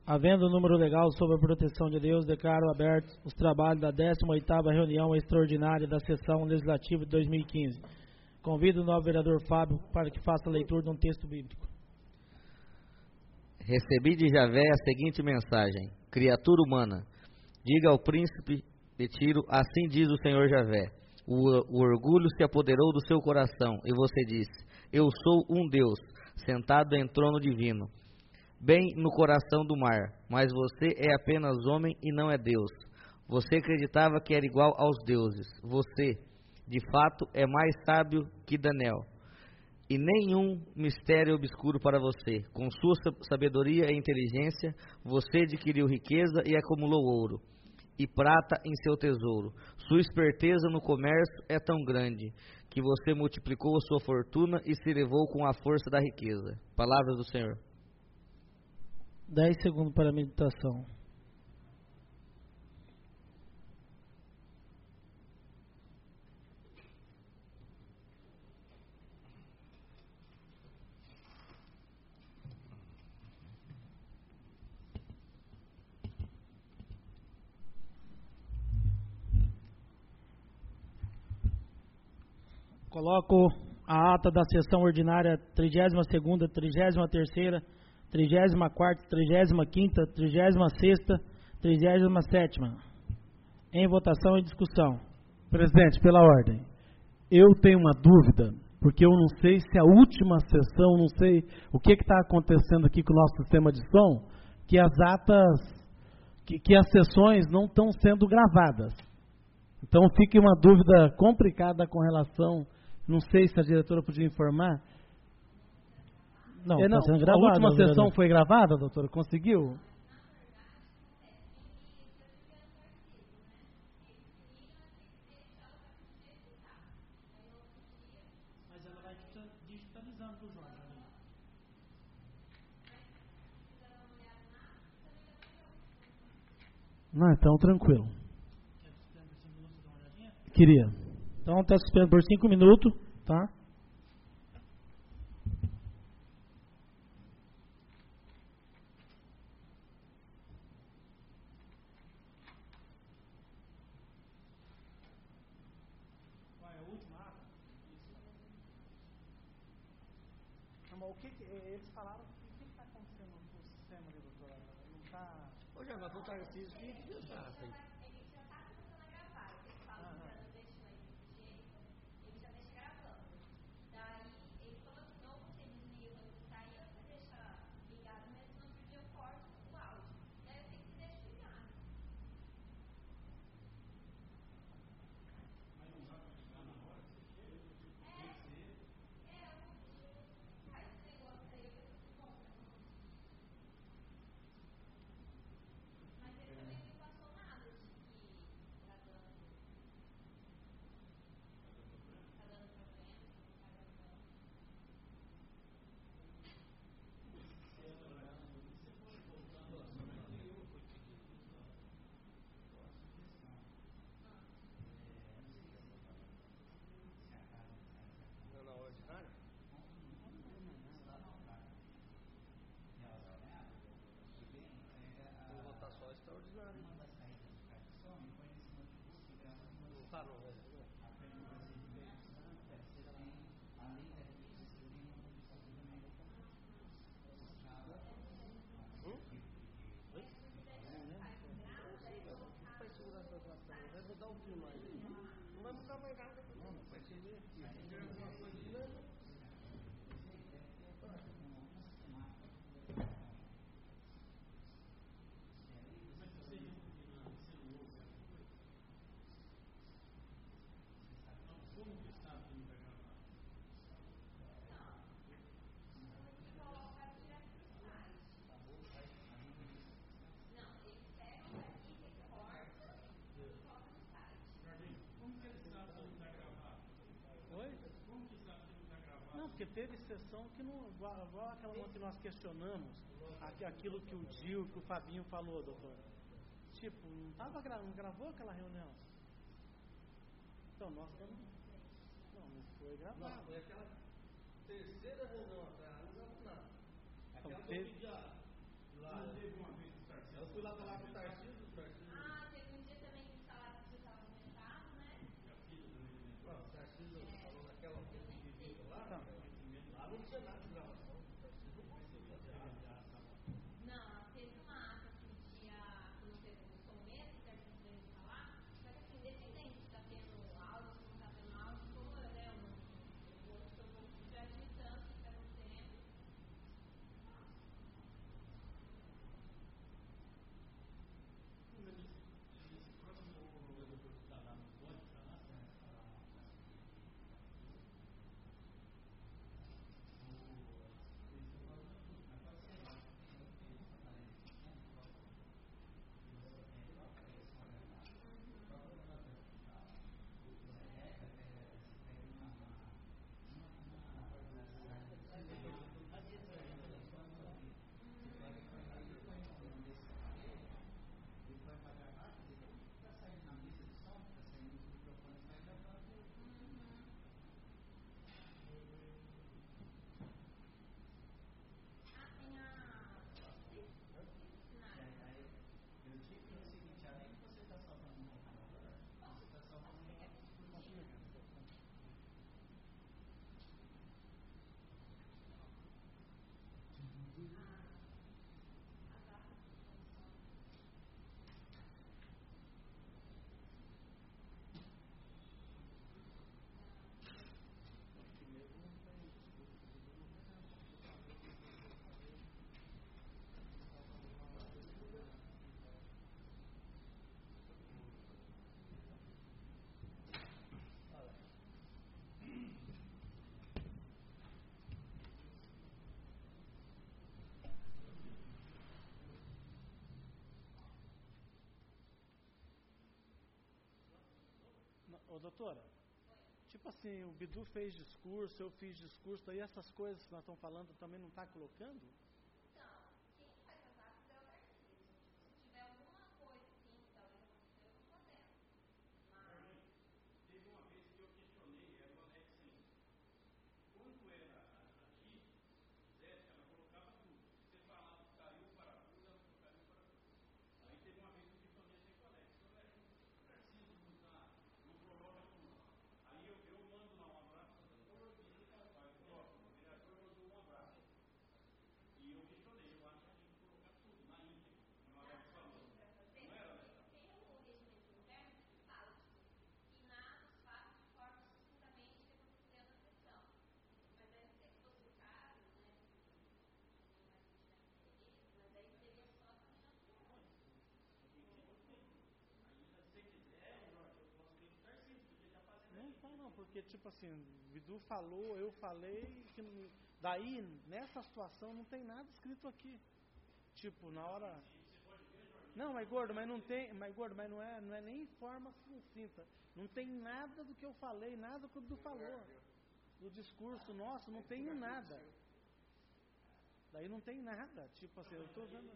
Havendo o número legal sob a proteção de Deus, declaro abertos os trabalhos da 18ª reunião extraordinária da sessão legislativa de 2015. Convido o novo vereador Fábio para que faça a leitura de um texto bíblico. Recebi de Javé a seguinte mensagem: criatura humana, diga ao príncipe de Tiro, assim diz o Senhor Javé. O orgulho se apoderou do seu coração, e você disse: eu sou um Deus, sentado em trono divino, bem no coração do mar, mas você é apenas homem e não é Deus. Você acreditava que era igual aos deuses. Você, de fato, é mais sábio que Daniel. E nenhum mistério obscuro para você. Com sua sabedoria e inteligência, você adquiriu riqueza e acumulou ouro e prata em seu tesouro. Sua esperteza no comércio é tão grande que você multiplicou a sua fortuna e se elevou com a força da riqueza. Palavras do Senhor. 10 segundos para a meditação. Coloco a ata da sessão ordinária 32ª, 33ª, 34ª, 35ª, 36ª, 37ª. Em votação e discussão. Presidente, pela ordem. Eu tenho uma dúvida, porque eu não sei se a última sessão, não sei o que está acontecendo aqui com o nosso sistema de som, que as atas, que as sessões não estão sendo gravadas. Então fica uma dúvida complicada com relação, não sei se a diretora podia informar. Não, está sendo gravada. A última sessão foi gravada, doutora? Conseguiu? Mas ela vai digitalizando para o Jorge. Não, então tranquilo. Queria. Então está suspenso por 5 minutos, tá? Qual é a última ata? O que eles falaram? O que está acontecendo com o sistema ali, doutora? Não está. Ô, já vai contar isso aqui que já está. Porque teve sessão que não, igual aquela que nós questionamos, aquilo que o Gil, que o Fabinho falou, doutor. Tipo, não gravou aquela reunião? Então, nós estamos. Não foi gravado. Não, foi aquela terceira reunião atrás, não gravou nada. Aquela então, teve... lá. Não teve uma vez. Ô, doutora, tipo assim, o Bidu fez discurso, eu fiz discurso, aí essas coisas que nós estamos falando também não está colocando? Então, quem faz as atas é o Tarcísio. Se tiver alguma coisa assim, talvez aconteceu, eu não podemos. Mas... Teve uma vez que eu questionei, era o Alex assim, quando era aqui, ela colocava tudo. Se você falava que caiu o parafuso, ela caiu o parafuso. Aí teve uma vez que eu questionei assim com o Alex, o Tarcísio não coloca tudo. Aí eu mando lá um abraço, o vereador mandou um abraço. E eu questionei, eu acho que a gente colocar tudo na íntegra, como o Alex falou. Não era, Alex? Tem o regimento interno que fala que narra os fatos de forma sucintamente que aconteceu na sessão. Mas aí não sei se fosse o caso, né? Mas aí seria só a Ainda se quiser, eu posso ter o Tarcísio, porque já fazendo. Não, porque tipo assim, o Bidu falou, eu falei, que daí nessa situação não tem nada escrito aqui. Tipo, na hora. Não, mas gordo, mas não tem. Mas gordo, mas não é nem forma sucinta. Não tem nada do que eu falei, nada do que o Bidu falou. Do discurso nosso, não tem nada. Daí não tem nada. Tipo assim, eu estou vendo.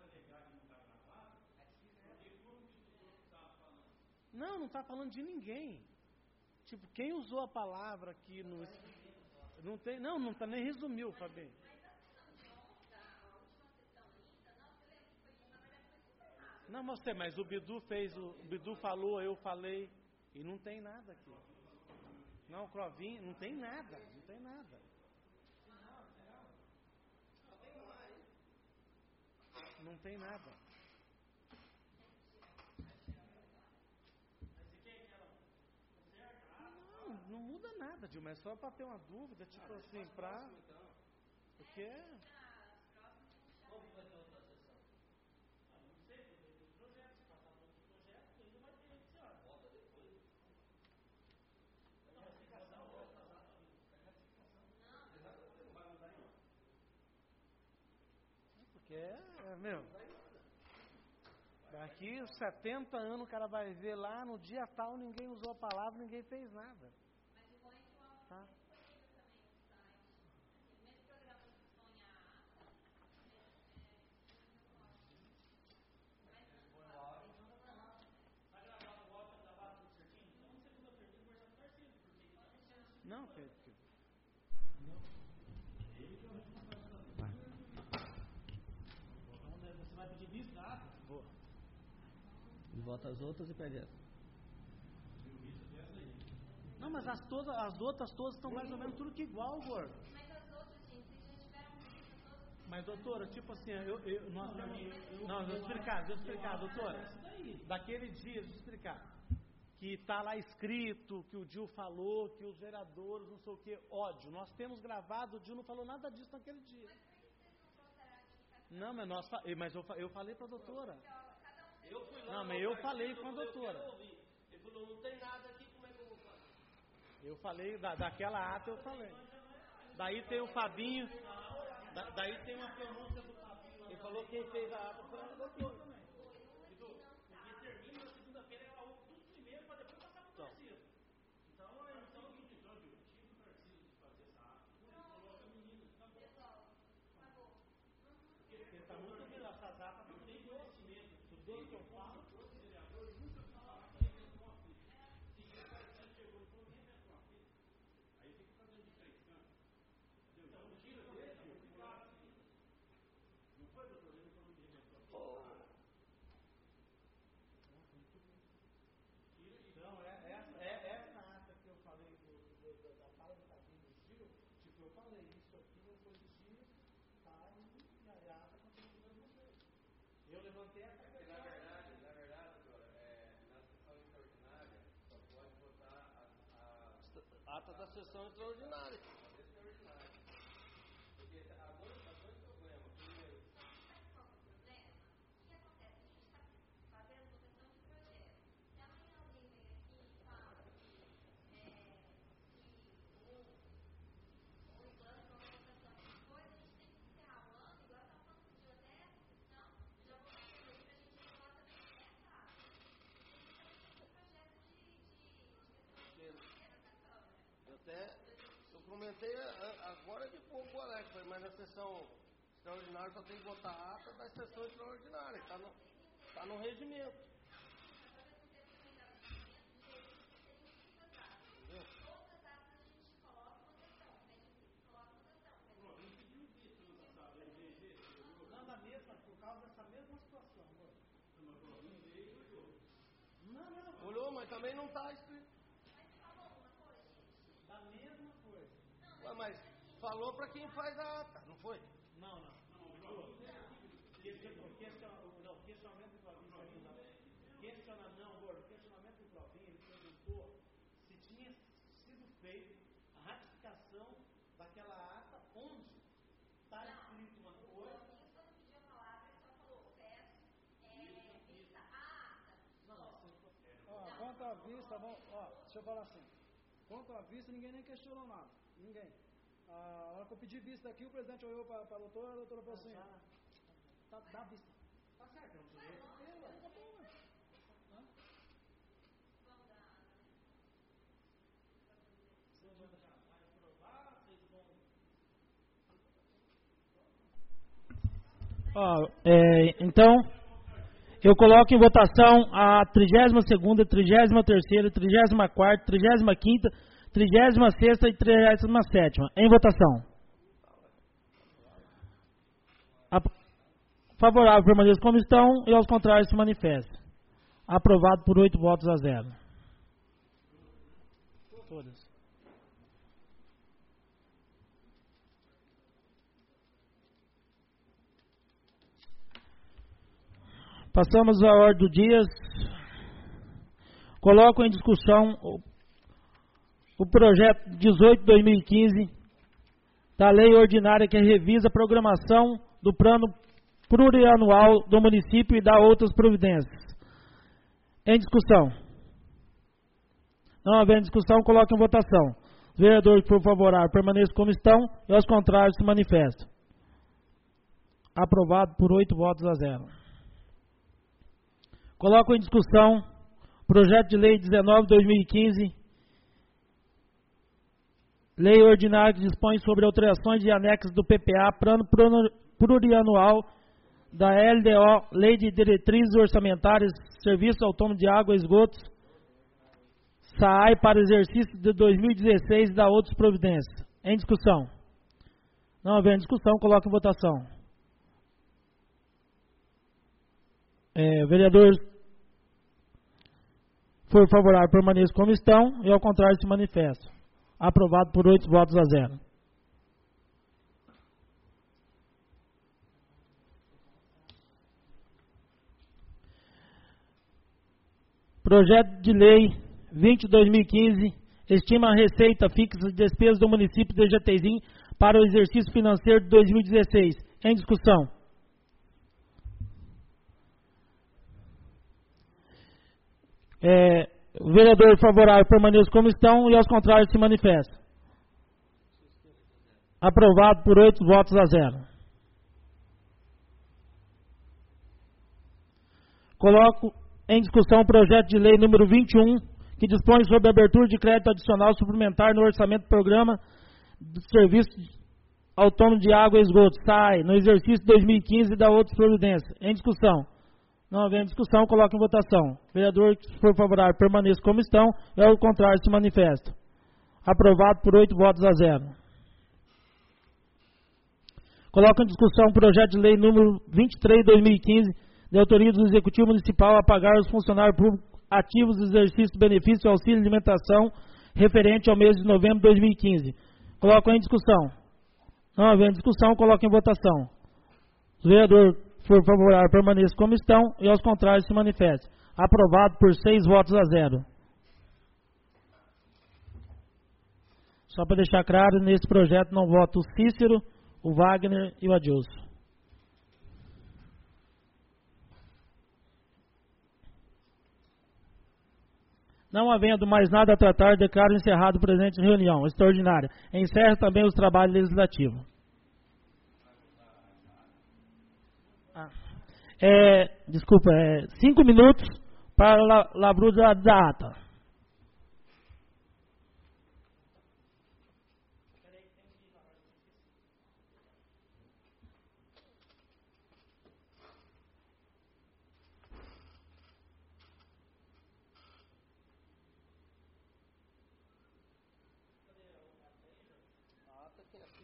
Não está falando de ninguém. Tipo, quem usou a palavra aqui no. Não tem. Não está nem resumiu, Fabinho. Mas a sessão de ontem, a última sessão ainda, não, você lembra que foi, na verdade, foi super rápido. Não, mas o Bidu fez, o Bidu falou, eu falei, e não tem nada aqui. Não, Crovinho, não tem nada, não tem nada. Não tem nada. Não muda nada, Dilma, é só para ter uma dúvida, tipo assim, pra... Porque... Vamos fazer outra sessão. Não sei, porque tem projetos, se passar outro projeto, ainda vai ter iniciado. Volta depois. Não, mas tem que passar outra, não vai mudar nenhum. Porque, meu... Daqui 70 anos o cara vai ver lá, no dia tal ninguém usou a palavra, ninguém fez nada. Mas o bom é que o aluno Tá. é disponível também no site. Aquele mesmo programa que põe a ata, Tá gravado o áudio, tá gravado tudo certinho? Então, segunda-feira, tem que conversar com o Tarcísio, porque ele tá deixando. Não, porque... Você vai pedir vista? Vou. Vota as outras e pede essa. Não, mas as outras todas estão mais ou menos tudo que igual, gordo. mas as outras, gente, vocês já tiveram vista todas. Mas, doutora, tipo assim, nós vou explicar, doutora. Daquele dia, deixa eu explicar. Que está lá escrito, que o Dil falou, que os vereadores, não sei o que, ódio. Nós temos gravado, o Dil não falou nada disso naquele dia. Mas por que vocês não trouxeram a ratificação? Não, mas eu falei para a doutora. Cada um Eu fui lá. Não, mas eu falei com a doutora. Ele falou, não tem nada aqui, como é que eu vou fazer? Eu falei, daquela ata eu falei. Daí tem o Fabinho, daí tem uma pronúncia do Fabinho. Ele falou que quem fez a ata foi a doutora. Porque termina na segunda-feira, é tudo primeiro, para depois passar pro Tarcísio. Então, o seguinte, o objetivo do Tarcísio de fazer essa ata, ele coloca meninos, tá bom. pessoal, pagou. Porque ele está muito melhor, essas atas não tem conhecimento. Tudo que eu falo, todo vereador nunca fala que ele com a filha. Se o Tarcísio chegou e falou, nem é com a filha. Aí tem que ficar dando de 3 cantos. Entendeu? Então, tira dele, eu claro assim. Não foi, doutor? Ele falou que inventou a filha. Então, essa ata que eu falei da fala do Fabinho do Gil, tipo, eu falei, isso aqui não foi Gil, tá, e a ata continua do mesmo jeito. Eu levantei a Porque, na verdade, agora, na sessão extraordinária, só pode votar a Ata da sessão extraordinária. extraordinária. Porque há dois problemas. Primeiro, Sabe qual é o problema? O que acontece? A gente está fazendo votação de projeto. Se amanhã alguém vem aqui e fala que o plano para uma votação depois, a gente tem que encerrar o ano, igual estava falando que até essa sessão, eu já vou fazer isso para a gente votar também essa ata. Porque a gente também tem um projeto de Até eu comentei agora de pouco com o Alex, falei, mas na sessão extraordinária só tem que botar a ata da sessão extraordinária, está no regimento. Olhou, mas também não está escrito. Da mesma coisa. Ué, mas falou para quem faz a ata, não foi? Não. Questionamento do Claudinho. Questionamento do Claudinho, ele perguntou se tinha sido feita a ratificação daquela ata onde está escrito uma coisa. Quanto à vista, deixa eu falar assim. Quanto à vista, ninguém nem questionou nada. Ninguém. A hora que eu pedi vista aqui, o presidente olhou para a doutora falou assim: dá vista. Tá certo, não sei. Tá bom, né? Então, eu coloco em votação a 32ª, 33ª, 34ª, 35ª, 36ª e 37ª. Em votação. Favorável permaneça como estão e aos contrários se manifesta. Aprovado por 8 votos a 0. Todas. Passamos à ordem do dia. Coloco em discussão o projeto 18/2015 da lei ordinária que revisa a programação do plano plurianual do município e dá outras providências. Em discussão. Não havendo discussão, coloco em votação. Os vereadores que for favorável permaneçam como estão e aos contrários se manifestam. Aprovado por 8 votos a 0. Coloco em discussão projeto de lei 19/2015, lei ordinária que dispõe sobre alterações de anexos do PPA, plano plurianual da LDO, lei de diretrizes orçamentárias, serviço autônomo de água e esgotos, SAAI para exercício de 2016 e da outras providências. Em discussão. Não havendo discussão, coloco em votação. Vereadores for favorável permaneça como estão e ao contrário se manifestam. Aprovado por 8 votos a 0. Projeto de lei 20/2015 estima a receita fixa de despesas do município de Jatezinho para o exercício financeiro de 2016. Em discussão. O vereador favorável permaneça como estão e aos contrários se manifesta. Aprovado por 8 votos a 0. Coloco em discussão o projeto de lei número 21, que dispõe sobre a abertura de crédito adicional suplementar no orçamento do programa do Serviço Autônomo de Água e Esgoto, SAAI, no exercício 2015 e da outras providências. Em discussão. Não havendo discussão, coloco em votação. Vereador que for favorável permaneça como estão e ao contrário se manifesta. Aprovado por 8 votos a 0. Coloco em discussão o projeto de lei número 23/2015, de autoria do Executivo Municipal a pagar aos funcionários públicos ativos do exercício do benefício e auxílio de alimentação referente ao mês de novembro de 2015. Coloco em discussão. Não havendo discussão, coloco em votação. O vereador for favorável permaneça como estão e aos contrários se manifeste. Aprovado por 6 votos a 0. Só para deixar claro, nesse projeto não voto o Cícero, o Wagner e o Adilson. Não havendo mais nada a tratar, declaro encerrado o presente reunião extraordinária. Encerro também os trabalhos legislativos. Desculpa, 5 minutos para a lavra da ata.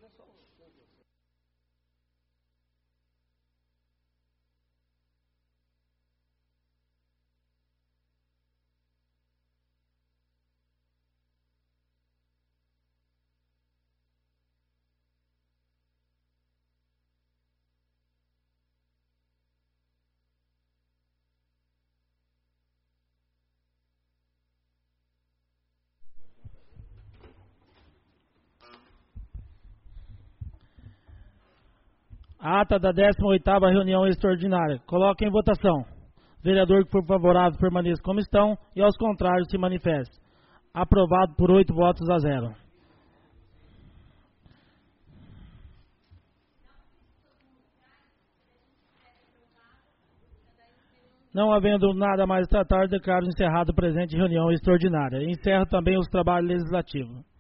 Ata da 18ª reunião extraordinária. Coloque em votação. Vereador que for favorável permaneça como estão e aos contrários se manifeste. Aprovado por 8 votos a 0. Não havendo nada mais a tratar, declaro encerrado a presente reunião extraordinária. Encerro também os trabalhos legislativos.